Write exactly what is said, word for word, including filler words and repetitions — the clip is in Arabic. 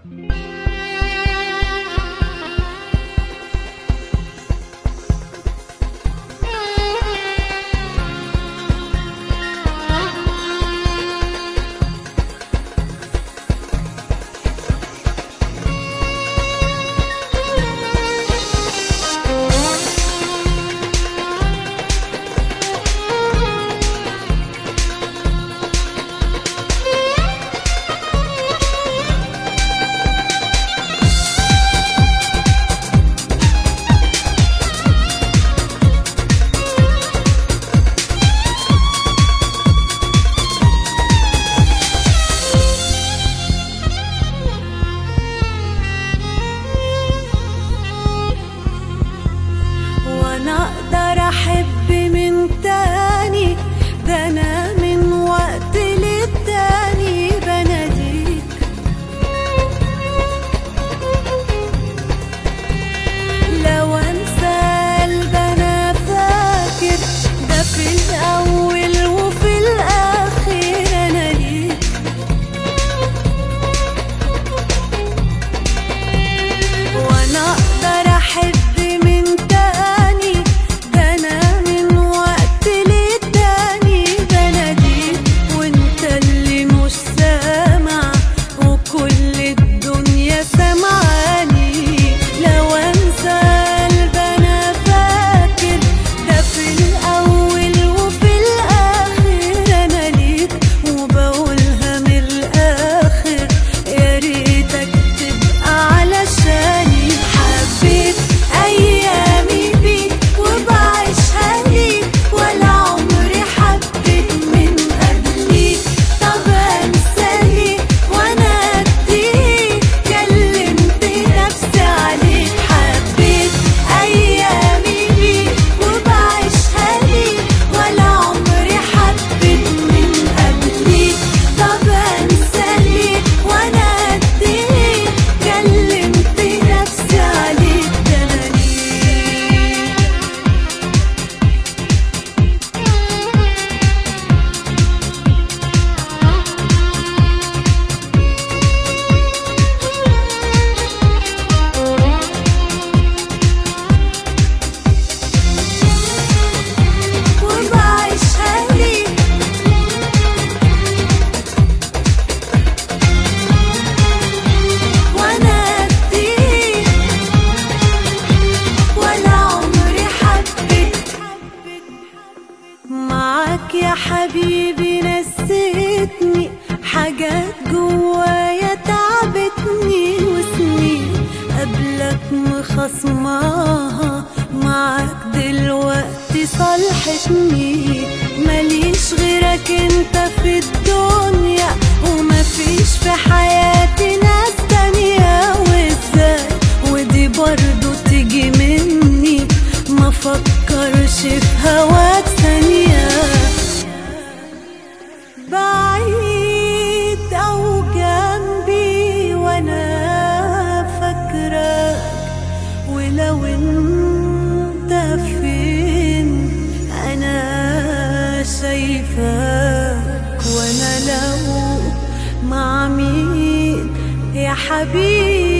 أحب من تاني، ده أنا من وقت للتاني بناديك. لو أنسى قلب أنا فاكر، ده في الأول وفي الآخر أنا ليك. وأنا أقدر أحب يا حبيبي نسيتني حاجات جوايا تعبتني، وسنين قبلك مخصماها معاك دلوقتي صالحتني. ماليش غيرك انت في الدنيا، ومفيش في حياتي ناس تانية. وازاي ودي برضو تيجي مني، ما فكرش في هواك ثانية. بعيد أو جنبي وأنا فاكرك، ولو انت فين أنا شايفك. وأنا لو مع مين يا حبيبي